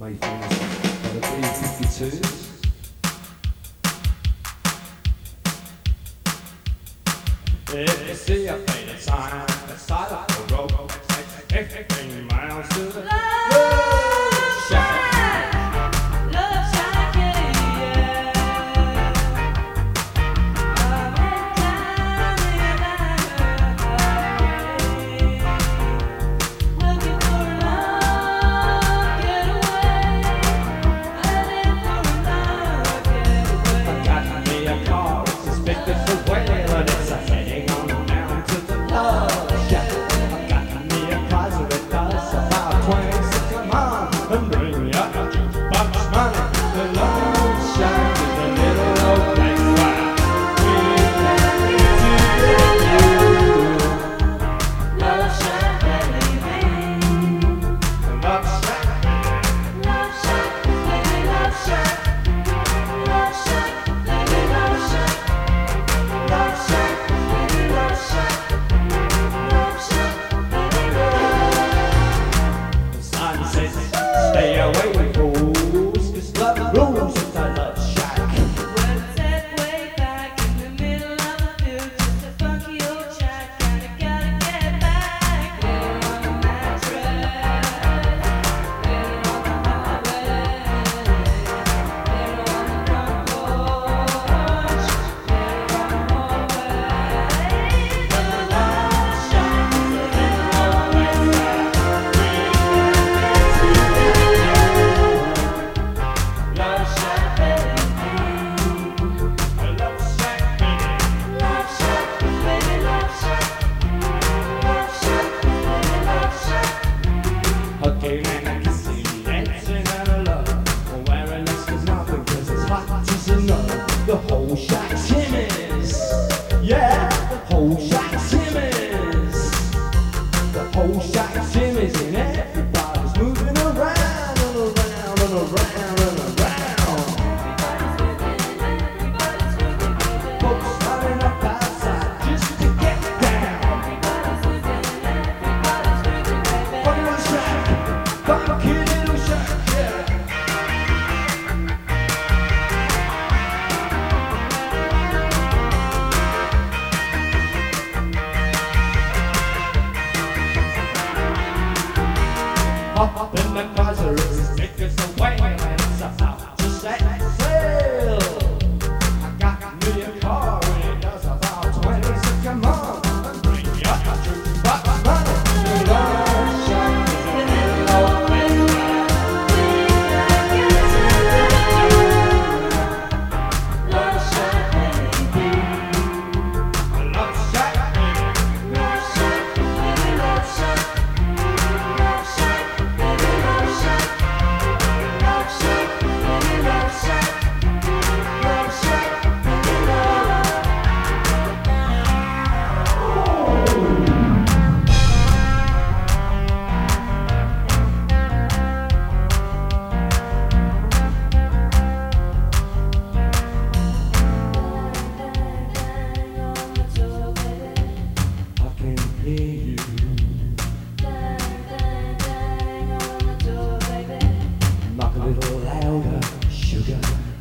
my famous for the B-52s. If you see a faded sign at the side of the road, it takes 15 miles to the love shack. Stay away, fools, 'cause love rules at the love shack. Well, it's that way back in the middle of the field, just a funky old shack, and I gotta get back there on the mattress, there on the highway, there on the front porch, there on the hallway. The love shack is a little old west hugging and kissing, dancing out of love, wearing less is nothing 'cause it's hot as enough. The whole shack's himmies, yeah, the whole shack's himmies, the whole shack's himmies, and everybody's moving around and around and around and around. Folks running up outside just to get down. Funky shack, funky little shack, yeah. Hop in the closet, take us away, and it's about to set sail. I got me a car, and it does about 20, so come on, and bring your jukebox money. The love shack is a little old west Love shack, baby. love shack, baby. Love shack, baby, love shack. Love shack, baby, love shack. Love shack, baby, love shack. Love shack, baby, love. I can hear you. Knock a little louder, sugar.